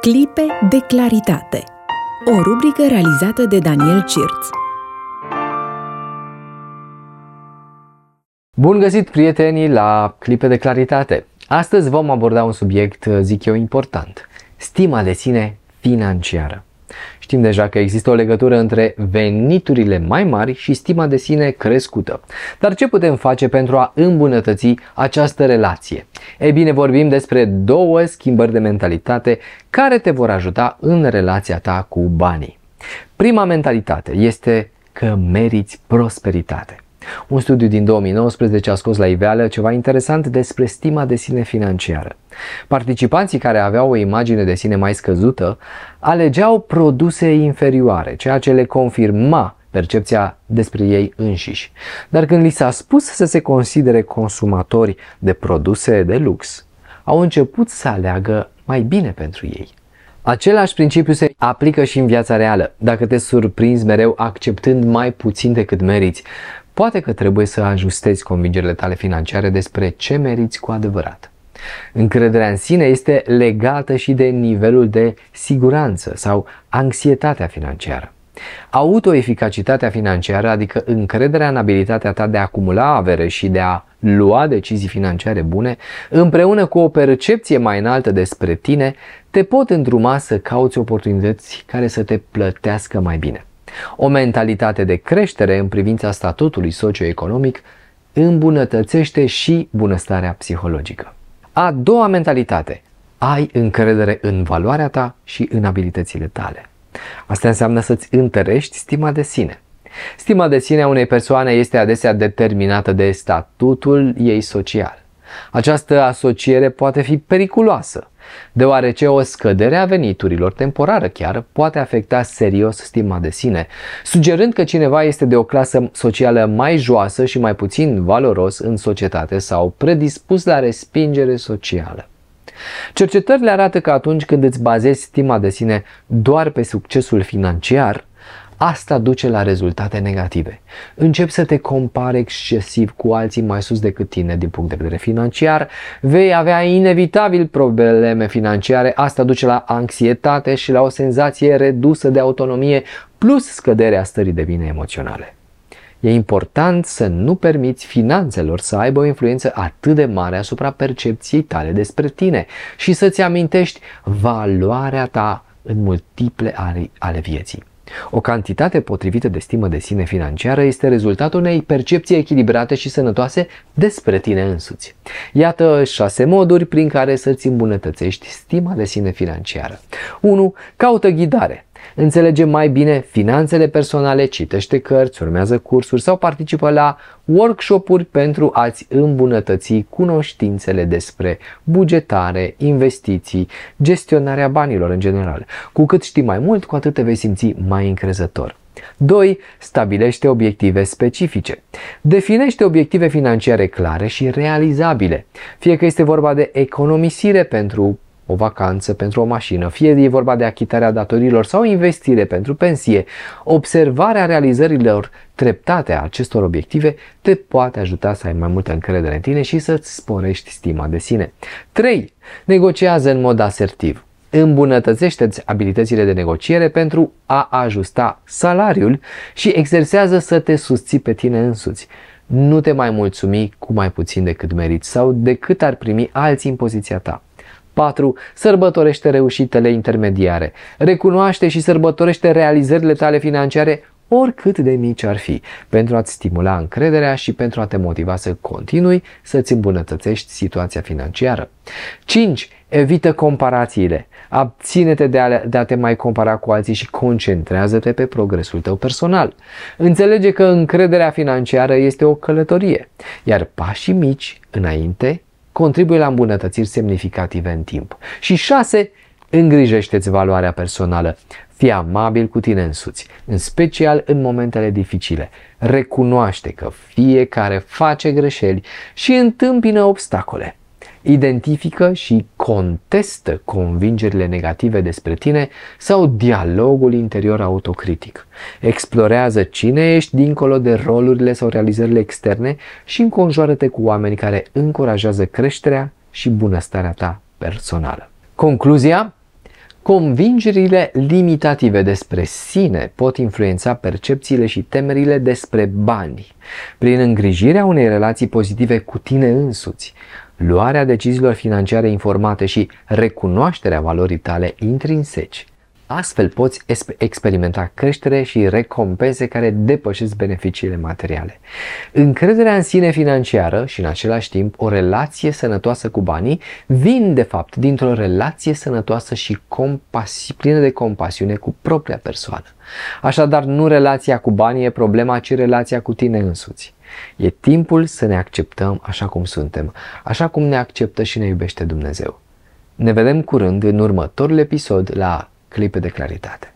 Clipe de claritate. O rubrică realizată de Daniel Cirț. Bun găsit, prietenii, la Clipe de claritate. Astăzi vom aborda un subiect, zic eu, important. Stima de sine financiară. Știm deja că există o legătură între veniturile mai mari și stima de sine crescută. Dar ce putem face pentru a îmbunătăți această relație? Ei bine, vorbim despre două schimbări de mentalitate care te vor ajuta în relația ta cu banii. Prima mentalitate este că meriți prosperitate. Un studiu din 2019 a scos la iveală ceva interesant despre stima de sine financiară. Participanții care aveau o imagine de sine mai scăzută alegeau produse inferioare, ceea ce le confirma percepția despre ei înșiși. Dar când li s-a spus să se considere consumatori de produse de lux, au început să aleagă mai bine pentru ei. Același principiu se aplică și în viața reală. Dacă te surprinzi mereu acceptând mai puțin decât meriți, poate că trebuie să ajustezi convingerile tale financiare despre ce meriți cu adevărat. Încrederea în sine este legată și de nivelul de siguranță sau anxietatea financiară. Autoeficacitatea financiară, adică încrederea în abilitatea ta de a acumula avere și de a lua decizii financiare bune, împreună cu o percepție mai înaltă despre tine, te pot îndruma să cauți oportunități care să te plătească mai bine. O mentalitate de creștere în privința statutului socioeconomic îmbunătățește și bunăstarea psihologică. A doua mentalitate: ai încredere în valoarea ta și în abilitățile tale. Asta înseamnă să-ți întărești stima de sine. Stima de sine a unei persoane este adesea determinată de statutul ei social. Această asociere poate fi periculoasă, deoarece o scădere a veniturilor, temporară chiar, poate afecta serios stima de sine, sugerând că cineva este de o clasă socială mai joasă și mai puțin valoros în societate sau predispus la respingere socială. Cercetările arată că atunci când îți bazezi stima de sine doar pe succesul financiar, asta duce la rezultate negative. Începi să te compari excesiv cu alții mai sus decât tine din punct de vedere financiar, vei avea inevitabil probleme financiare, asta duce la anxietate și la o senzație redusă de autonomie, plus scăderea stării de bine emoționale. E important să nu permiți finanțelor să aibă o influență atât de mare asupra percepției tale despre tine și să-ți amintești valoarea ta în multiple ale vieții. O cantitate potrivită de stimă de sine financiară este rezultatul unei percepții echilibrate și sănătoase despre tine însuți. Iată 6 moduri prin care să-ți îmbunătățești stima de sine financiară. 1. Caută ghidare. Înțelege mai bine finanțele personale, citește cărți, urmează cursuri sau participă la workshop-uri pentru a-ți îmbunătăți cunoștințele despre bugetare, investiții, gestionarea banilor în general. Cu cât știi mai mult, cu atât te vei simți mai încrezător. 2. Stabilește obiective specifice. Definește obiective financiare clare și realizabile. Fie că este vorba de economisire pentru o vacanță, pentru o mașină, fie e vorba de achitarea datorilor sau investire pentru pensie, observarea realizărilor treptate a acestor obiective te poate ajuta să ai mai multă încredere în tine și să-ți sporești stima de sine. 3. Negociază în mod asertiv. Îmbunătățește-ți abilitățile de negociere pentru a ajusta salariul și exersează să te susții pe tine însuți. Nu te mai mulțumi cu mai puțin decât meriți sau decât ar primi alții în poziția ta. 4. Sărbătorește reușitele intermediare. Recunoaște și sărbătorește realizările tale financiare, oricât de mici ar fi, pentru a-ți stimula încrederea și pentru a te motiva să continui să-ți îmbunătățești situația financiară. 5. Evită comparațiile. Abține-te de a te mai compara cu alții și concentrează-te pe progresul tău personal. Înțelege că încrederea financiară este o călătorie, iar pașii mici înainte contribuie la îmbunătățiri semnificative în timp. Și 6. Îngrijește-ți valoarea personală. Fii amabil cu tine însuți, în special în momentele dificile. Recunoaște că fiecare face greșeli și întâmpină obstacole. Identifică și contestă convingerile negative despre tine sau dialogul interior autocritic. Explorează cine ești dincolo de rolurile sau realizările externe și înconjoară-te cu oameni care încurajează creșterea și bunăstarea ta personală. Concluzia: Convingerile limitative despre sine pot influența percepțiile și temerile despre bani. Prin îngrijirea unei relații pozitive cu tine însuți, luarea deciziilor financiare informate și recunoașterea valorii tale intrinseci, astfel poți experimenta creștere și recompense care depășesc beneficiile materiale. Încrederea în sine financiară și în același timp o relație sănătoasă cu banii vin de fapt dintr-o relație sănătoasă și plină de compasiune cu propria persoană. Așadar, nu relația cu banii e problema, ci relația cu tine însuți. E timpul să ne acceptăm așa cum suntem, așa cum ne acceptă și ne iubește Dumnezeu. Ne vedem curând în următorul episod la Clipe de Claritate.